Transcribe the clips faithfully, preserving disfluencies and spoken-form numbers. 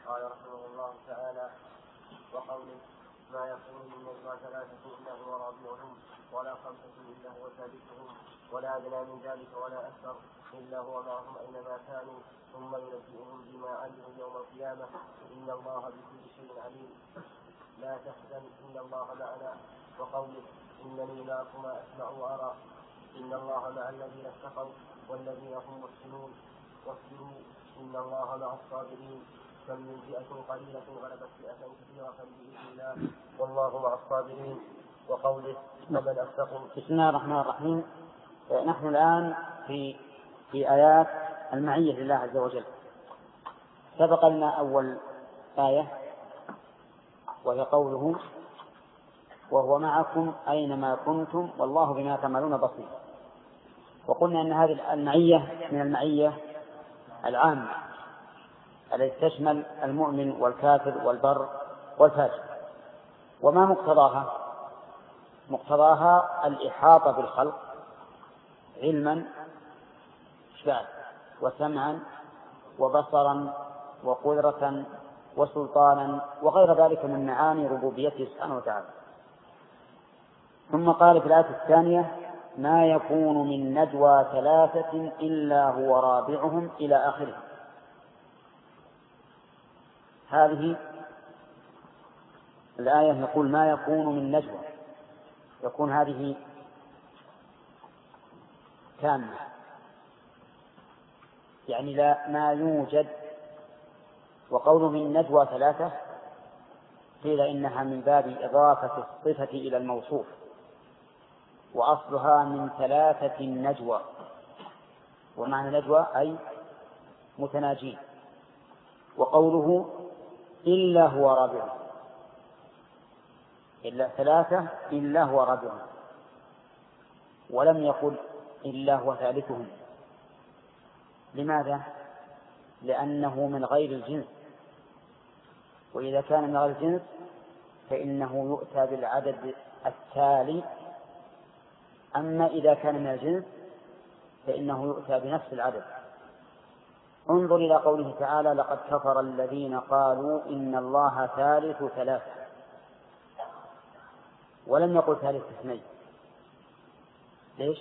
قال رحمه الله تعالى: وقوله: ما يكون من نجوى ثلاثة إلا هو رابعهم ولا خمسة إلا هو سادسهم ولا أدنى من ذلك ولا أكثر إلا هو معهم أينما كانوا ثم ينبئهم بما علموا يوم القيامة إن الله بكل شيء عليم. لا تحزن إن الله معنا. وقوله: إنني معكما أسمع وأرى إن الله مع الذين اتقوا والذين هم محسنون. واصبروا إن الله مع الصابرين. كم من فئة قليلة غلبت فئة كثيرة بإذن الله والله مع الصابرين. وقوله: ومن أصدق. بسم الله الرحمن الرحيم. نحن الآن في في آيات المعية لله عز وجل. سبق لنا أول آية وهي قوله: وهو معكم أينما كنتم والله بما تعملون بصير. وقلنا أن هذه المعية من المعية العامة التي تشمل المؤمن والكافر والبر والفاجر. وما مقتضاها؟ مقتضاها الإحاطة بالخلق علما وسمعا وبصرا وقدرة وسلطانا وغير ذلك من معاني ربوبيته سبحانه وتعالى. ثم قال في الآية الثانية: ما يكون من نجوى ثلاثة إلا هو رابعهم إلى آخره. هذه الآية يقول ما يكون من نجوى، يكون هذه تامة، يعني لا ما يوجد. وقوله من نجوى ثلاثة قيل إنها من باب إضافة الصفة إلى الموصوف، وأصلها من ثلاثة نجوى، ومعنى نجوى أي متناجين. وقوله إلا هو رابعهم، إلا ثلاثة إلا هو رابعهم، ولم يقل إلا هو ثالثهم. لماذا؟ لأنه من غير الجنس، وإذا كان من غير الجنس فإنه يؤتى بالعدد التالي، أما إذا كان من الجنس فإنه يؤتى بنفس العدد. انظر إلى قوله تعالى: لقد كفر الذين قالوا إن الله ثالث ثلاثة، ولم يقل ثالث اثنين. ليش؟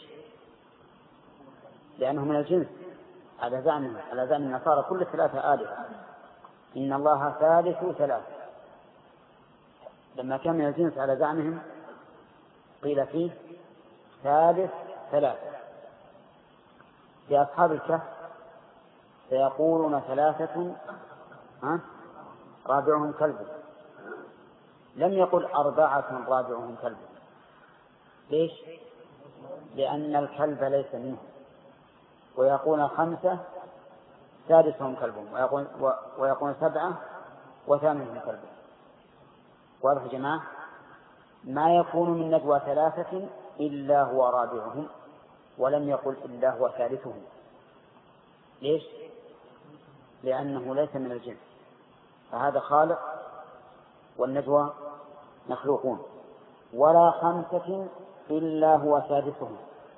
لأنه من الجنس، على زعم على زعم النصارى كل ثلاثة آلهة، إن الله ثالث ثلاثة. لما كان من الجنس على زعمهم قيل فيه ثالث ثلاثة. في أصحاب الكهف سيقولون ثلاثة ها رابعهم كلب، لم يقل أربعة رابعهم كلب. ليش؟ لأن الكلب ليس منه. ويقول خمسة سادسهم كلبهم، ويقول, ويقول سبعة وثامنهم كلبهم. واضح يا جماعة؟ ما يكون من نجوى ثلاثة إلا هو رابعهم، ولم يقل إلا هو ثالثهم. ليش؟ لأنه ليس من الجنس، فهذا خالق والنجوى مخلوقون. ولا خمسة إلا هو سادسهم،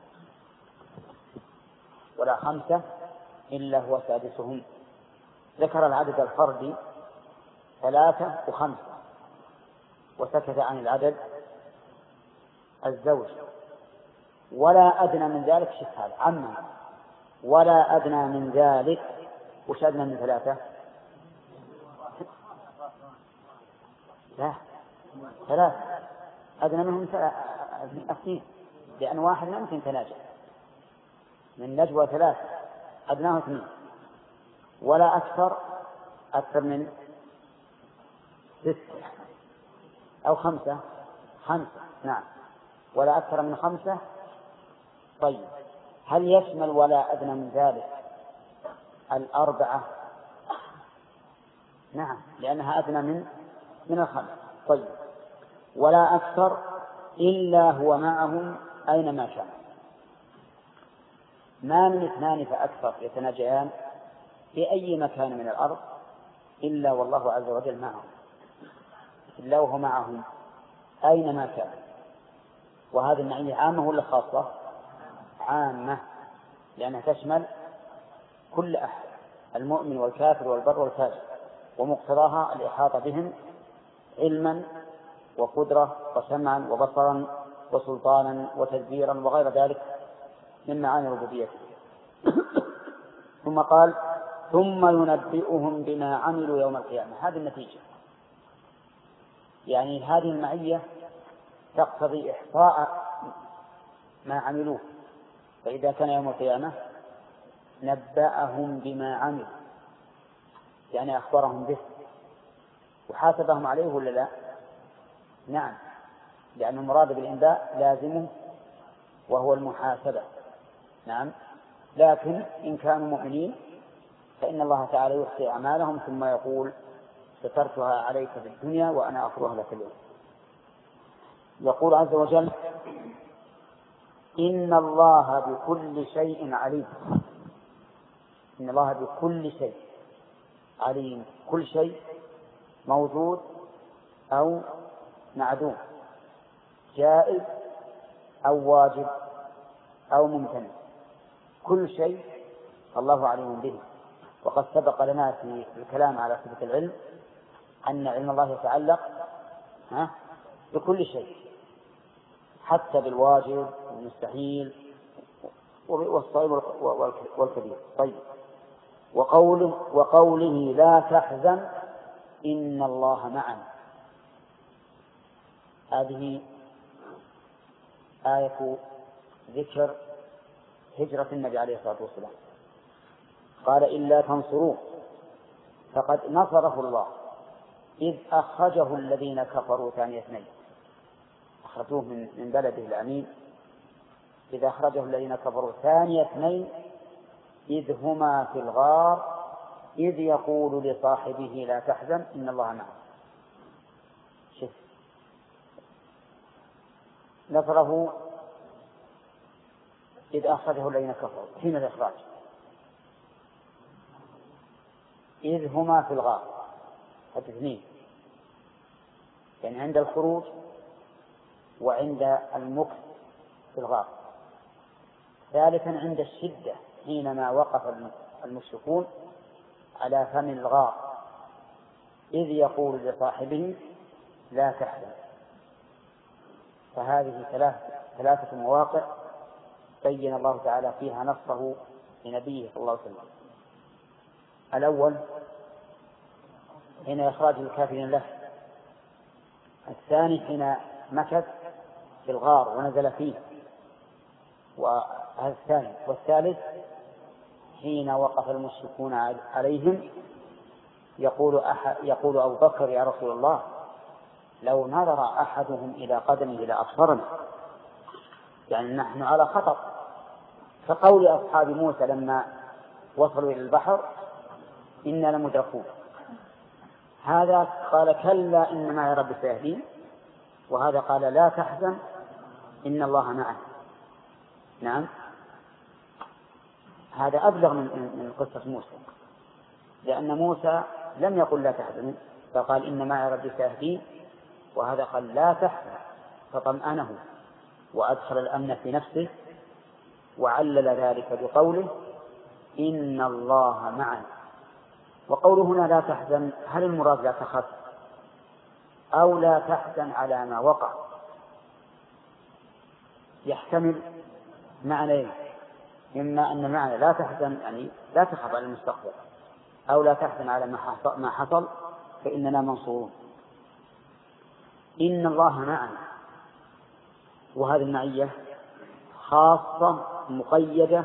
ولا خمسة إلا هو سادسهم. ذكر العدد الفردي ثلاثة وخمسة، وسكت عن العدد الزوج. ولا أدنى من ذلك شف هذا عما ولا أدنى من ذلك. وش أدنى من ثلاثة؟ لا، ثلاثة أدنى منهم اثنين، لأن واحد لا يمكن تناجح. من نجوى ثلاثة أدناه اثنين، ولا أكثر أكثر من ستة أو خمسة خمسة نعم، ولا أكثر من خمسة. طيب، هل يشمل ولا أدنى من ذلك الأربعة؟ نعم، لأنها أدنى من من الخمس. طيب، ولا أكثر إلا هو معهم أينما كان. ما من اثنان فأكثر يتناجيان في أي مكان من الأرض إلا والله عز وجل معهم، إلا وهو معهم أينما كان. وهذه المعية عامة ولا خاصة؟ عامة، لأنها تشمل كل أحد، المؤمن والكافر والبر والفاجر. ومقتضاها الإحاطة بهم علما وقدرة وسمعا وبصرا وسلطانا وتدبيرا وغير ذلك من معاني ربوبيته. ثم قال ثم ينبئهم بما عملوا يوم القيامة. هذه النتيجة، يعني هذه المعية تقتضي إحصاء ما عملوه، فإذا كان يوم القيامة نبأهم بما عملوا، يعني أخبرهم به وحاسبهم عليه ولا لا؟ نعم، لأن المراد بالإنباء لازمه وهو المحاسبة. نعم، لكن إن كانوا مؤمنين فإن الله تعالى يحصي أعمالهم ثم يقول سترتها عليك في الدنيا وأنا أغفرها لك اليوم. يقول عز وجل إن الله بكل شيء عليم. إن الله بكل شيء عليم، كل شيء موجود أو معدوم، جائز أو واجب أو ممتنع، كل شيء الله عليم به. وقد سبق لنا في الكلام على صفة العلم أن علم الله يتعلق بكل شيء، حتى بالواجب والمستحيل والصغير والكبير. طيب، وقوله, وقوله لا تحزن إن الله معنا، هذه آية ذكر هجرة النبي عليه الصلاة والسلام. قال إلا تنصروه فقد نصره الله إذ أخرجه الذين كفروا ثاني اثنين، أخرجوه من بلده الأمين، إذ أخرجه الذين كفروا ثاني اثنين إذ هما في الغار إذ يقول لصاحبه لا تحزن إن الله معه. شف نصره إذ أخرجه الذين كفروا، حين الإخراج، إذ هما في الغار، اثنين، يعني عند الخروج وعند المكث في الغار. ثالثا عند الشدة حينما وقف المشركون على فم الغار إذ يقول لصاحبه لا تحزن. فهذه ثلاث ثلاثة مواقع بين الله تعالى فيها نصره لنبيه صلى الله عليه وسلم. الأول حين إخراج الكافرين له، الثاني حين مكث في الغار ونزل فيه، وهذا الثاني، والثالث حين وقف المشركون عليهم يقول, أحد يقول أبو بكر يا رسول الله لو نظر أحدهم إلى قدمه إلى أبصرنا، يعني نحن على خطر. فقول أصحاب موسى لما وصلوا إلى البحر إنا لمدركون، هذا قال كلا إن معي ربي سيهدين، وهذا قال لا تحزن إن الله معه. نعم، هذا أبلغ من, من قصة موسى، لأن موسى لم يقل لا تحزن فقال إن معي ربي سيهدين، وهذا قال لا تحزن فطمأنه وأدخل الأمن في نفسه، وعلل ذلك بقوله إن الله معنا. وقوله هنا لا تحزن، هل المراد لا تخف أو لا تحزن على ما وقع؟ يحتمل معنيين، إما أن معنى لا تحزن يعني لا تخف على المستقبل، أو لا تحزن على ما حصل فإننا منصورون. إن الله معنا، وهذه المعية خاصة مقيدة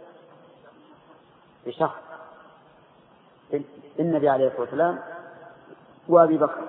بشخص النبي عليه الصلاة والسلام وأبي بكر.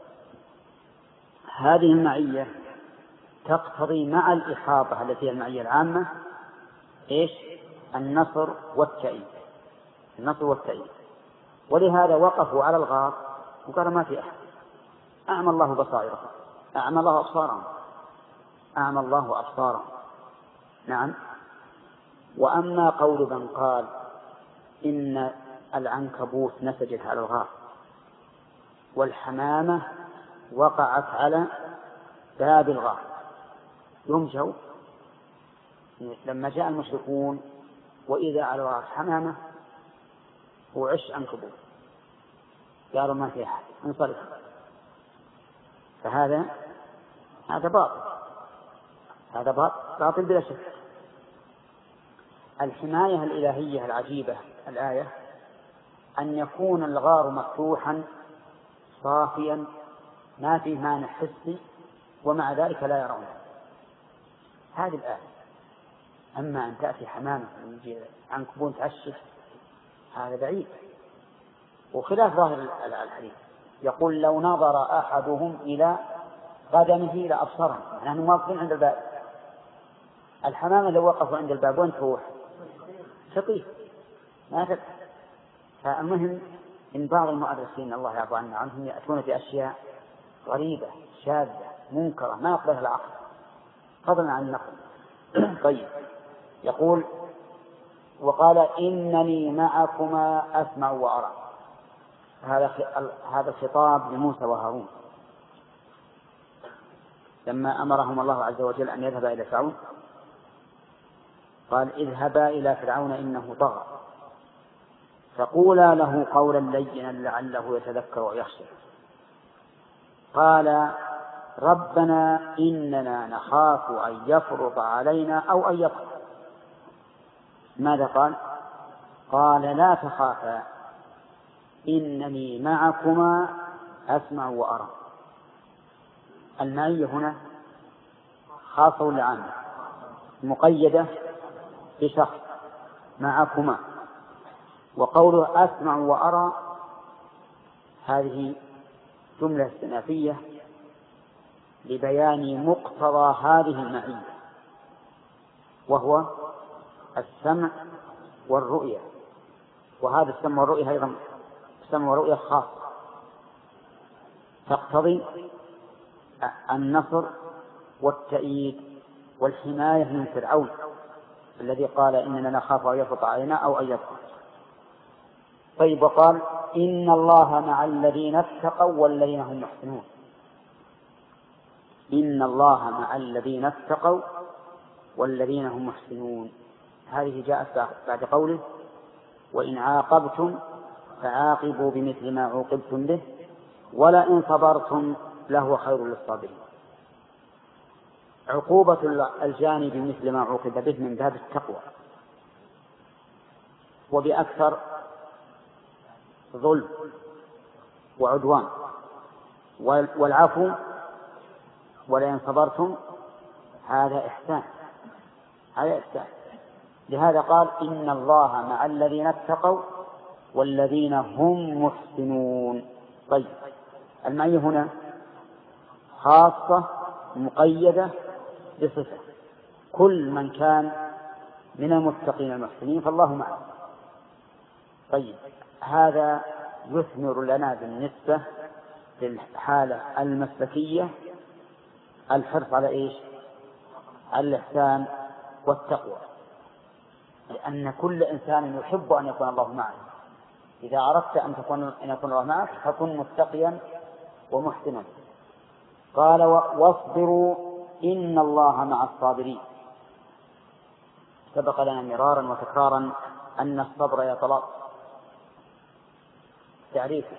هذه المعية تقتضي مع الإحاطة التي هي المعية العامة إيش؟ النصر والتأييد، النصر والتأييد. ولهذا وقفوا على الغار وقال ما في أحد، أعمى الله بصائرهم، أعمى الله أبصارهم، أعمى الله أبصارهم. نعم. وأما قول من قال إن العنكبوت نسجت على الغار والحمامة وقعت على باب الغار، يمشوا لما جاء المشركون وإذا على الغار حمامة وعش عنكبوت، قالوا ما في أحد انصرف. فهذا هذا باطل، هذا باطل بلا شك. الحماية الإلهية العجيبة الآية أن يكون الغار مفتوحا صافيا ما فيه مانع حسي ومع ذلك لا يرونه، هذه الآية. أما أن تأتي حمامة عنكبون تعشش هذا بعيد، وخلاف ظاهر الحديث. يقول لو نظر أحدهم إلى قدمه لأبصره، نحن واقفين عند الباب. الحمامة لو وقفوا عند الباب وين تروح؟ شقيق ما تفتح. فالمهم إن بعض المؤرخين الله يعفو عنا عنهم يأتون بأشياء غريبة شاذة منكرة ما يقبلها العقل فضلا عن النقل. طيب يقول وقال إنني معكما أسمع وأرى. هذا هذا الخطاب لموسى وهارون لما أمرهم الله عز وجل أن يذهبا إلى فرعون، قال اذهبا إلى فرعون إنه طغى فقولا له قولا لينا لعله يتذكر ويخشى. قال ربنا إننا نخاف أن يفرط علينا أو أن يطغى. ماذا قال؟ قال لا تخافا إنني معكما أسمع وأرى. المعية هنا خاصة ولا عامة؟ مقيدة بشخص معكما. وقوله أسمع وأرى هذه جملة استئنافية لبيان مقتضى هذه المعية، وهو السمع والرؤية. وهذا السمع والرؤية أيضا السمع والرؤية خاص تقتضي النصر والتأييد والحماية من فرعون الذي قال إننا نخاف أن يفرط علينا أو أن يطغى. طيب وقال إن الله مع الذين اتقوا والذين هم محسنون. إن الله مع الذين اتقوا والذين هم محسنون. هذه جاءت بعد قوله وإن عاقبتم فعاقبوا بمثل ما عوقبتم به ولئن صبرتم لهو خير للصابرين. عقوبة الجاني بمثل ما عوقب به من باب التقوى، وبأكثر ظلم وعدوان، والعفو ولئن صبرتم هذا إحسان، هذا إحسان. لهذا قال إن الله مع الذين اتقوا والذين هم محسنون. طيب المعية هنا خاصة مقيدة بصفة، كل من كان من المتقين المحسنين فالله معه. طيب هذا يثمر لنا بالنسبة للحالة المسلكية الحرص على إيش؟ على الإحسان والتقوى، لأن كل إنسان يحب أن يكون الله معه. إذا أردت أن تكون أن يكون الله معك فكن متقيا ومحسنا. قال واصبروا إن الله مع الصابرين. سبق لنا مرارا وتكرارا أن الصبر يتلاطم. تعريفه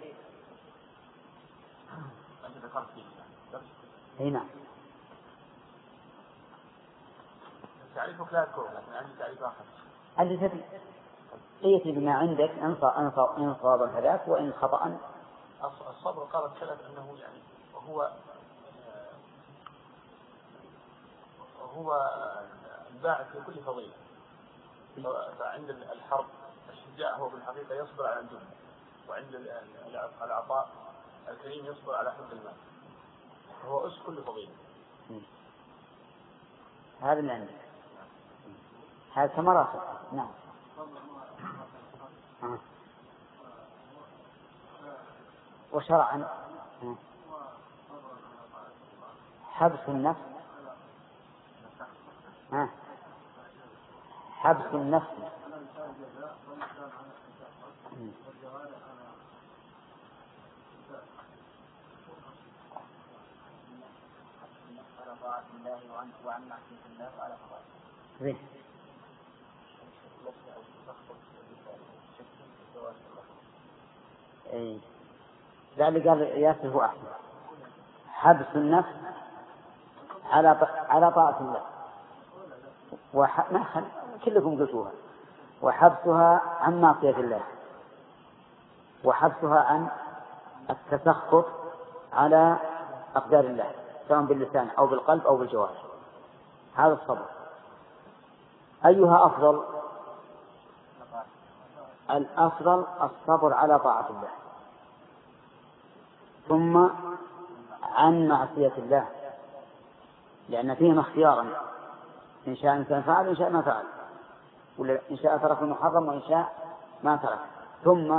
هنا تعريفك لا تكون لكن عندي تعريف آخر. اللي تبي ائت بما عندك إن صاب فذاك وإن خطأ. الصبر قال السلف أنه يعني وهو هو الباعث في كل فضيلة. فعند الحرب الشجاع هو بالحقيقة يصبر على الجنة، وعند العطاء الكريم يصبر على حب المال، هو أس كل فضيلة. هذا اللي عندي هذا ثمرات. نعم. آه. وشرعا آه. حبس النفس آه. حبس النفس على طاعة الله وعن معصية الله وعلى فضائله. أي لا اللي قال ياسر هو أحسن. حبس النفس على على طاعة الله وح... ما خل... كلكم قلتوها. وحبسها عن معصية الله، وحبسها عن التسخط على أقدار الله سواء باللسان أو بالقلب أو بالجوارح. هذا الصبر. أيها أفضل؟ الأفضل الصبر على طاعة الله ثم عن معصية الله، لأن فيهم اختيارا، إن شاء إنسان فعل إن شاء ما فعل، ولا إن شاء ترك المحرم وإن شاء ما ترك، ثم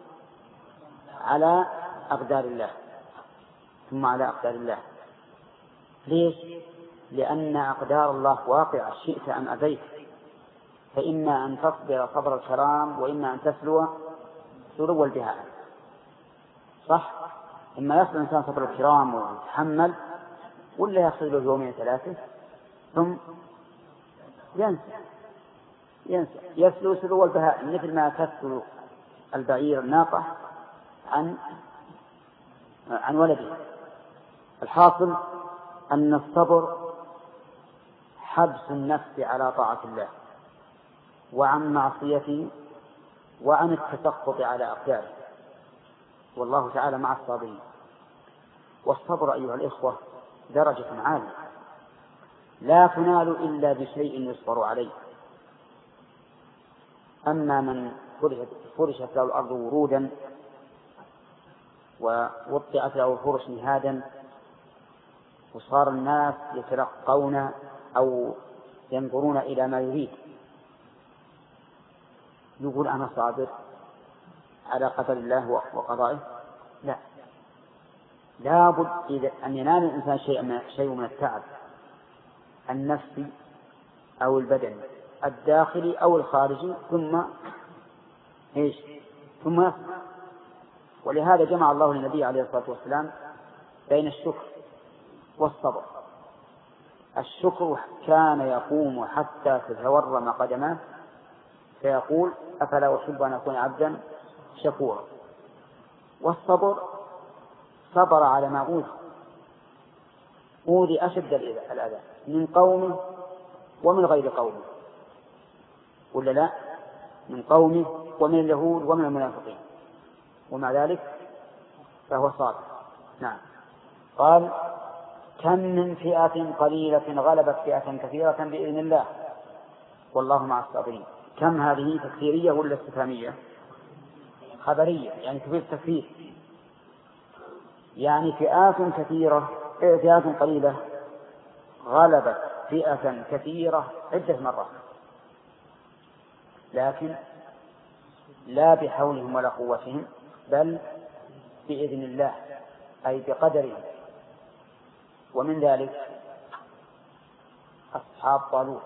على أقدار الله ثم على أقدار الله. ليش؟ لأن أقدار الله واقعة شئت أم أبيت، فإما أن تصبر صبر الكرام وإما أن تسلو سلو البهائم. صح؟ إما يصبر الإنسان صبر الكرام ويتحمل، ولا يصل له يومين ثلاثة ثم ينسى ينسى يسلو سلو البهائم، مثل ما تسلو البعير الناقة عن عن ولده. الحاصل أن الصبر حبس النفس على طاعة الله وعن معصيته وعن التسخط على أقداره، والله تعالى مع الصابرين. والصبر أيها الإخوة درجة عالية لا تنال إلا بشيء يصبر عليه. أما من فرشت له الأرض ورودا ووطئت له الفرش مهادا وصار الناس يتلقون أو ينظرون إلى ما يريد، يقول أنا صابر على قدر الله وقضائه؟ لا، لابد إذا أن ينال الإنسان شيء من, شيء من التعب النفسي أو البدني الداخلي أو الخارجي ثم إيش ثم يصبر. ولهذا جمع الله للنبي عليه الصلاة والسلام بين الشكر والصبر. الشكر كان يقوم حتى تتورم قدماه فيقول أفلا أحب أن أكون عبدا شكورا. والصبر صبر على ما أوذي أوذي أشد الأذى من قومه ومن غير قومه، ولا لا؟ من قومه ومن اليهود ومن المنافقين، ومع ذلك فهو صابر. نعم. قال كم من فئة قليلة غلبت فئة كثيرة بإذن الله والله مع الصابرين. كم هذه تكثيرية ولا استفهامية؟ خبرية، يعني تفيد التكثير، يعني فئات كثيرة فئات قليلة غلبت فئة كثيرة عدة مرات، لكن لا بحولهم ولا قوتهم بل بإذن الله أي بقدره. ومن ذلك أصحاب طالوت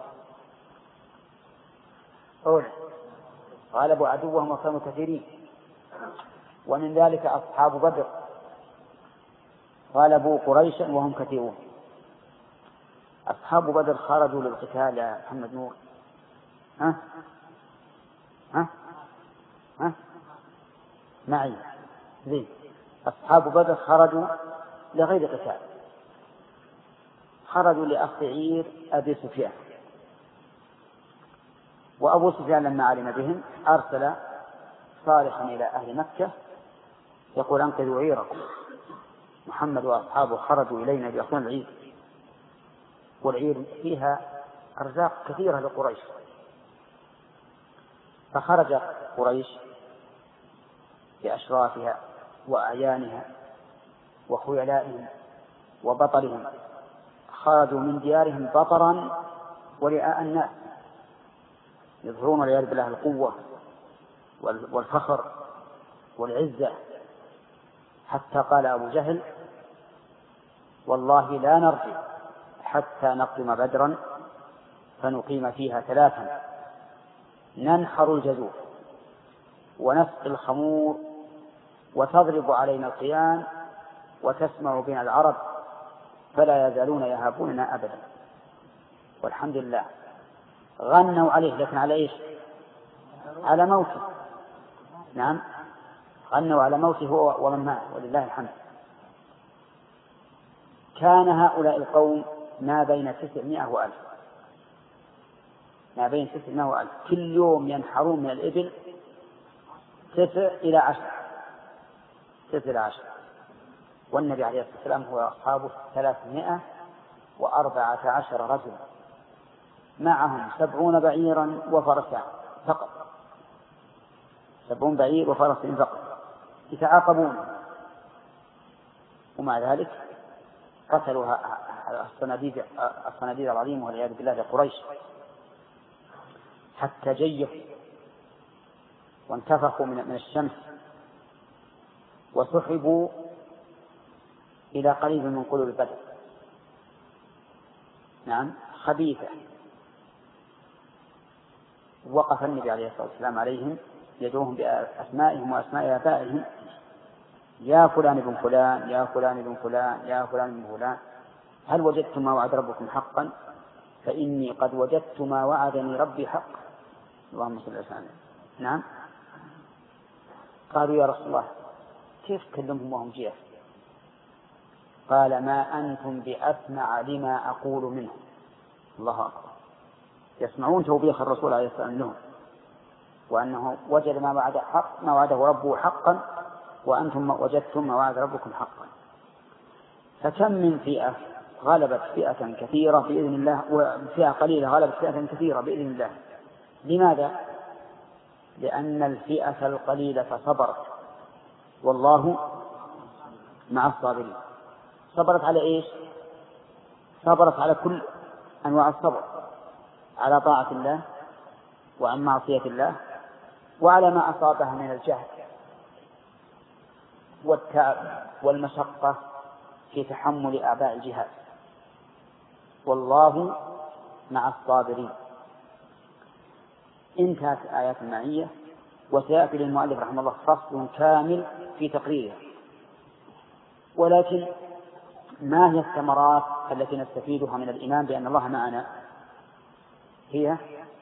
أولا غلبوا عدوهم وكانوا كثيرين. ومن ذلك أصحاب بدر غلبوا قريشا وهم كثيرون. أصحاب بدر خرجوا للقتال يا محمد نور. ها ها ها معي زين. أصحاب بدر خرجوا لغير قتال، خرجوا لأخذ عير أبي سفيان، وأبو سفيان لما علم بهم أرسل صالحا إلى أهل مكة يقول أنقذوا عيركم، محمد وأصحابه خرجوا إلينا بأخذ العير، والعير فيها أرزاق كثيرة لقريش. فخرج قريش بأشرافها وأعيانها وخيلائهم وبطرهم، خرجوا من ديارهم بطرا ورئاء الناس يظهرون والعياذ بالله القوة والفخر والعزة، حتى قال أبو جهل والله لا نرجع حتى نقدم بدرا فنقيم فيها ثلاثا ننحر الجزور ونسقي الخمور وتضرب علينا القيان وتسمع بنا العرب فلا يزالون يهابوننا أبدا. والحمد لله غنوا عليه، لكن على إيش؟ على موته. نعم أنه على موته هو ومن معه ولله الحمد. كان هؤلاء القوم ما بين تسعمائة وألف، ما بين تسعمائة وألف، كل يوم ينحرون من الإبل تسع إلى عشر، تسع إلى عشر، والنبي عليه الصلاة والسلام هو أصحابه ثلاثمائة وأربعة عشر رجلا، معهم سبعون بعيرا وفرسان فقط، سبعون بعير وفرسان فقط يتعاقبون، ومع ذلك قتلوا الصناديد الصناديد العظيمة والعياذ بالله لقريش حتى جيفوا وانتفخوا من الشمس وسحبوا إلى قريب من قلوب بدر. نعم خبيثة. وقف النبي عليه الصلاة والسلام عليهم يدعوهم بأسمائهم وأسماء آبائهم: يا فلان بن فلان، يا فلان بن فلان، يا فلان بن فلان، هل وجدتم ما وعد ربكم حقا؟ فإني قد وجدت ما وعدني ربي حقا. اللهم صل وسلم. نعم. قالوا: يا رسول الله كيف تكلمهم وهم جياع؟ قال: ما أنتم بأسمع لما أقول منهم. الله أكبر. يسمعون توبيخ الرسول عليه الصلاة والسلام لهم، وأنه وجد ما وعد حق، ما وعده ربه حقا، وأنتم وجدتم ما وعد ربكم حقا. فكم من فئة غلبت فئة كثيرة بإذن الله، وفئة قليلة غلبت فئة كثيرة بإذن الله. لماذا؟ لأن الفئة القليلة صبرت، والله مع الصابرين. صبرت على إيش؟ صبرت على كل أنواع الصبر، على طاعة الله وعن معصية الله، وعلى ما أصابها من الجهل والتعب والمشقة في تحمل أعباء الجهاد، والله مع الصابرين. انتهت آيات المعية، وسيأتي للمؤلف رحمه الله فصل كامل في تقريرها. ولكن ما هي الثمرات التي نستفيدها من الإيمان بأن الله معنا؟ هي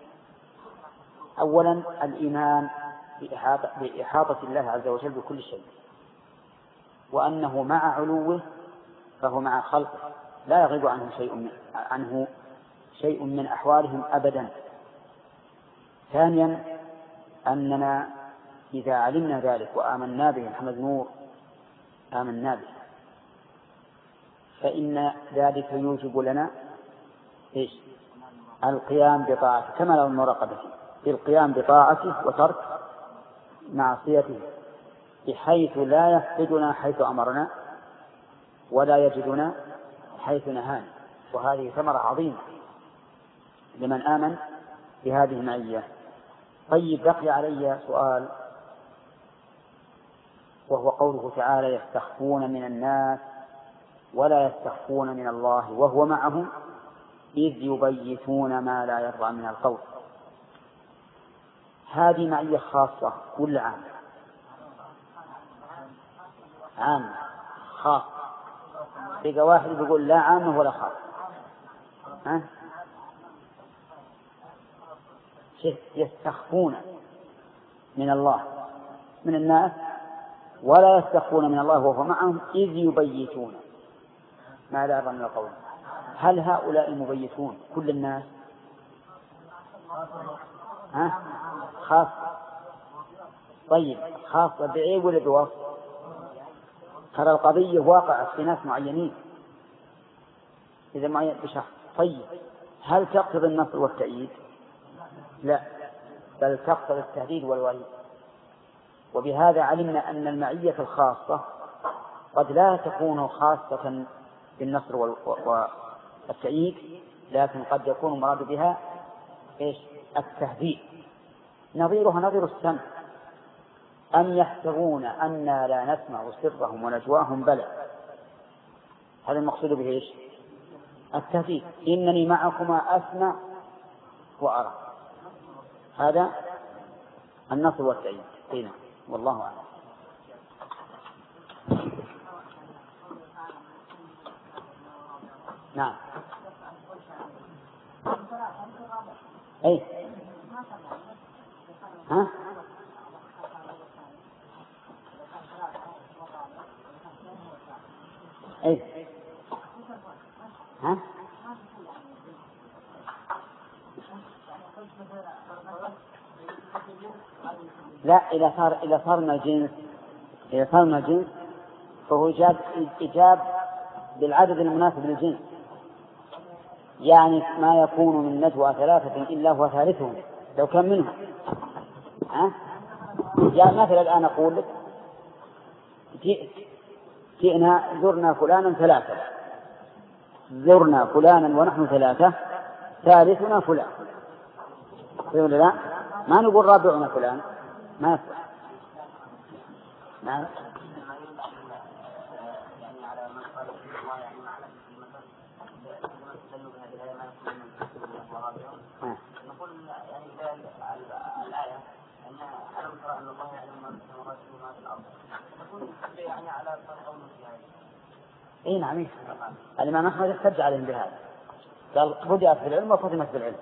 أولا الإيمان بإحاطة الله عز وجل بكل شيء، وأنه مع علوه فهو مع خلقه لا يغيب عنه شيء من, عنه شيء من أحوالهم أبدا. ثانيا أننا إذا علمنا ذلك وآمنا به، محمد نور آمنا به، فإن ذلك يوجب لنا إيش؟ القيام بطاعته، كما لو المراقبة بالقيام بطاعته وترك معصيته، بحيث لا يفقدنا حيث أمرنا ولا يجدنا حيث نهانا. وهذه ثمرة عظيمة لمن آمن بهذه المعية. طيب، بقي علي سؤال، وهو قوله تعالى: يستخفون من الناس ولا يستخفون من الله وهو معهم إذ يبيتون ما لا يرضى من القول. هذه معية خاصة ولا عامة؟ عامة. خاصة. بقى واحد يقول لا عامة ولا خاصة. ها؟ يستخفون من الله من الناس ولا يستخفون من الله وهو معهم إذ يبيتون ما لا يرضى من القول. هل هؤلاء المبيتون كل الناس؟ ها؟ خاصة. طيب، خاصة بعيب ولا بوصف؟ ترى القضية واقعة في ناس معينين، إذا معين بشخص. طيب، هل تقتضي النصر والتأييد؟ لا، بل تقتضي التهديد والوعيد. وبهذا علمنا أن المعية الخاصة قد لا تكون خاصة بالنصر والتأييد، لكن قد يكون مراد بها إيش؟ التهديد. نظيرها نظير السمع: أم يحسبون أنا لا نسمع سرهم ونجواهم؟ بلى. هذا المقصود به إيش؟ التهديد: إنني معكما أسمع وأرى. هذا النصر والتأييد. هنا والله أعلم. نعم. أي ها؟ أي ها؟ لا، إذا صار إذا صار من الجنس إذا صار من الجنس فهو إيجاب إيجاب بالعدد المناسب للجنس، يعني ما يكون من نجوى ثلاثة إلا هو ثالثهم لو كان منهم. ها؟ يعني مثلا الآن أقول لك جئنا زرنا فلانا ثلاثة، زرنا فلانا ونحن ثلاثة، ثالثنا فلان، يقول لا ما نقول رابعنا فلان، ما يصح. نعم. نقول يعني الآية أن ألم ترى أن الله يعلم ما في السماوات وما في الأرض، نقول يعني على قول في هذه. إيه نعم. الإمام أحمد احتج عليهم بهذا، قال بدأت بالعلم وختمت بالعلم.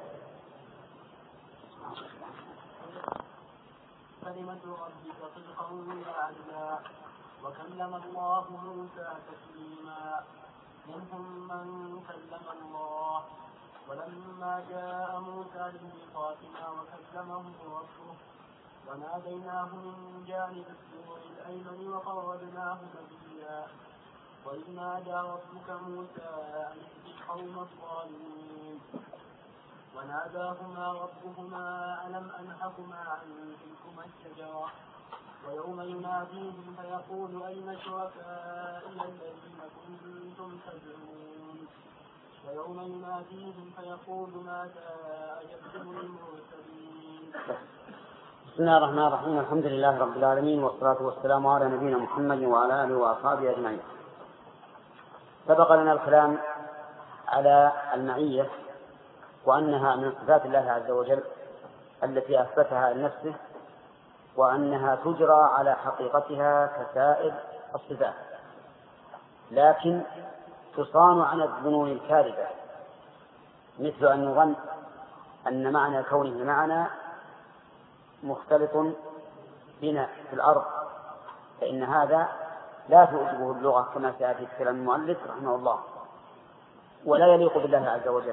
كلمة ربك صدقا وعدلا وكلم الله موسى تكليما منهم من كلم الله ولما جاء موسى لميقاتنا وكلمه ربه وناديناه من جانب الطور الأيمن وقربناه نجيا وإذ نادى ربك موسى أن ائت القوم الظالمين وناداهما ربهما ألم أنهكما عن تلكما الشجرة ويوم يناديهم فيقول أين شركائي الذين كنتم تدعون ويوم يناديهم فيقول ماذا أجبتم المرسلين. بسم الله الرحمن الرحيم. الحمد لله رب العالمين والصلاة والسلام على نبينا محمد وعلى آله وأصحابه أجمعين. سبق لنا الكلام على المعية وأنها من صفات الله عز وجل التي أثبتها لنفسه، وأنها تجرى على حقيقتها كسائر الصفات، لكن تصان عن الظنون الكاذبة، مثل أن نظن أن معنى كونه معنا مختلط بنا في الأرض، فإن هذا لا تعجبه اللغة كما سيأتي في كلام المؤلف رحمه الله، ولا يليق بالله عز وجل.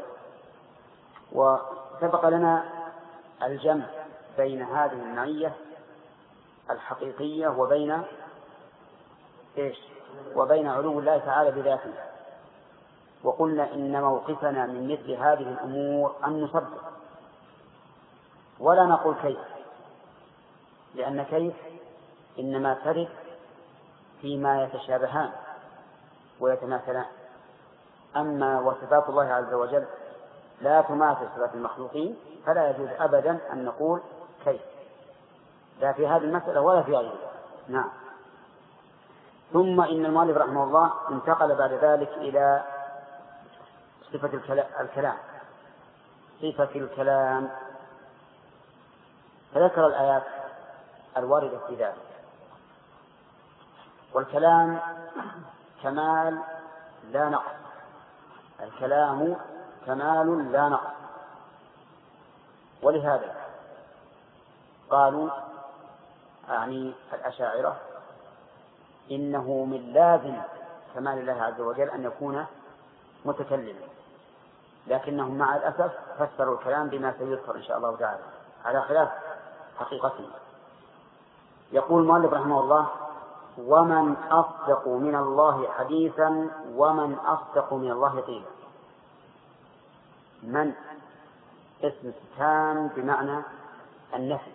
وسبق لنا الجمع بين هذه المعية الحقيقية وبين إيش؟ وبين علو الله تعالى بذاته، وقلنا إن موقفنا من مثل هذه الأمور أن نصدق ولا نقول كيف، لأن كيف إنما ترد فيما يتشابهان ويتماثلان، أما وصفات الله عز وجل لا تماثل صفات المخلوقين، فلا يجوز أبدا أن نقول كيف، لا في هذه المسألة ولا في غيرها. نعم. ثم إن المؤلف رحمه الله انتقل بعد ذلك إلى صفة الكلام، صفة الكلام، فذكر الآيات الواردة في ذلك. والكلام كمال لا نقص، الكلام كمال لا نقص، ولهذا قالوا يعني الأشاعرة إنه من لازم كمال الله عز وجل أن يكون متكلما، لكنهم مع الأسف فسروا الكلام بما سيذكر إن شاء الله تعالى على خلاف حقيقته. يقول المؤلف رحمه الله: ومن أصدق من الله حديثا ومن أصدق من الله قيلا. من اسم استفهام بمعنى النفي،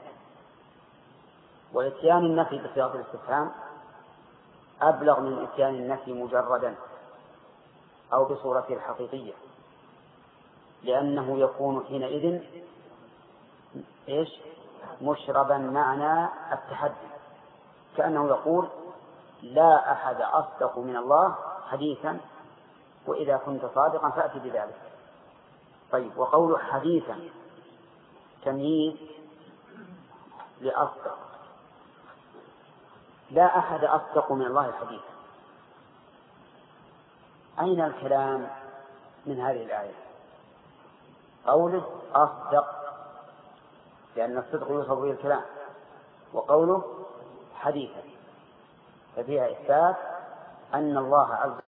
وإتيان النفي بصيغة الاستفهام أبلغ من إتيان النفي مجردا أو بصورته الحقيقية، لأنه يكون حينئذ إيش؟ مشربا معنى التحدي، كأنه يقول لا أحد أصدق من الله حديثا، وإذا كنت صادقا فأتي بذلك. طيب، وقول حديثا تمييز لأصدق، لا أحد أصدق من الله حديثا. أين الكلام من هذه الآية؟ قوله أصدق لأن الصدق يوصف به الكلام، وقوله حديثا ففيها إثبات أن الله عز